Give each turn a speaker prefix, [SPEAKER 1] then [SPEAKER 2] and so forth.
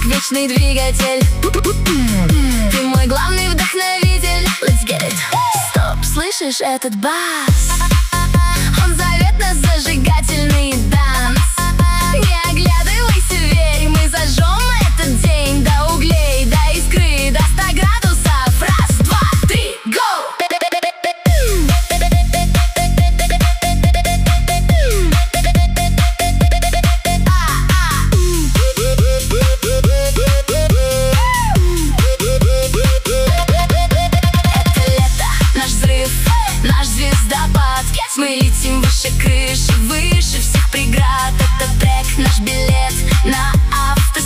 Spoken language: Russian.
[SPEAKER 1] вечный двигатель. Ты мой главный вдохновитель. Let's get it. Стоп, слышишь этот бас? Он зовет нас, зажигательный дан.